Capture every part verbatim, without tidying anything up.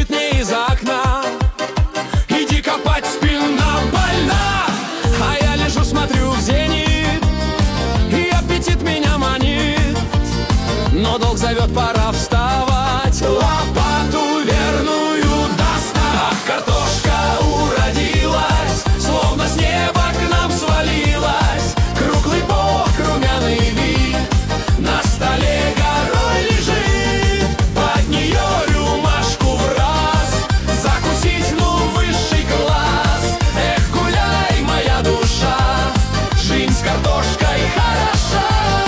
кричит мне из окна: иди копать, спина больна. А я лежу, смотрю в зенит, и аппетит меня манит, но долг зовет, пора вставать, лопату верную достать. Ах, картошка уродилась, словно с неба к нам свалилась. Круглый бок, румяный вид, на столе горой лежит. Под нее рюмашку в раз, закусить, ну, высший класс. Эх, гуляй, моя душа, жизнь с картошкой хороша.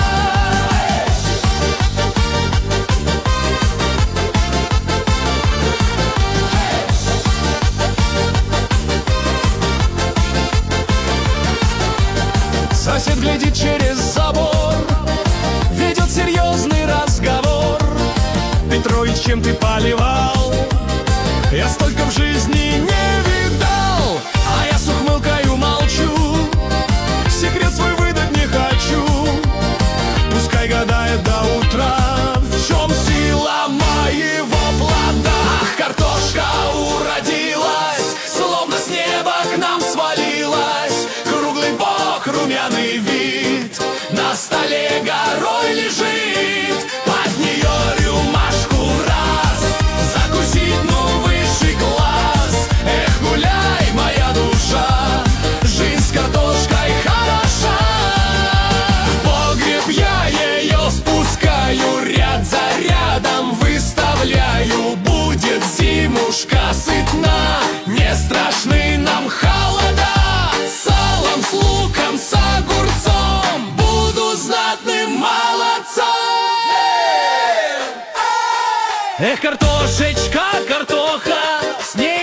Сосед глядит через забор, ведет серьезный разговор: Петрович, чем ты поливал? Я столько в жизни не видал. А я с ухмылкою молчу, секрет свой выдать не хочу. Пускай гадает до утра, в чем сила моего плода. Ах, картошка уродилась, словно с неба к нам свалилась. Круглый бок, румяный вид, на столе горой лежит. Под нее рюмашку раз, закусить, ну, высший класс. Эх, гуляй, моя душа, жизнь с картошкой хороша. В погреб я ее спускаю, ряд за рядом выставляю. Будет зимушка сытна, не страшны нам холода. С салом, с луком, с огурцом буду знатным молодцом. Эх, картошечка, картоха, с ней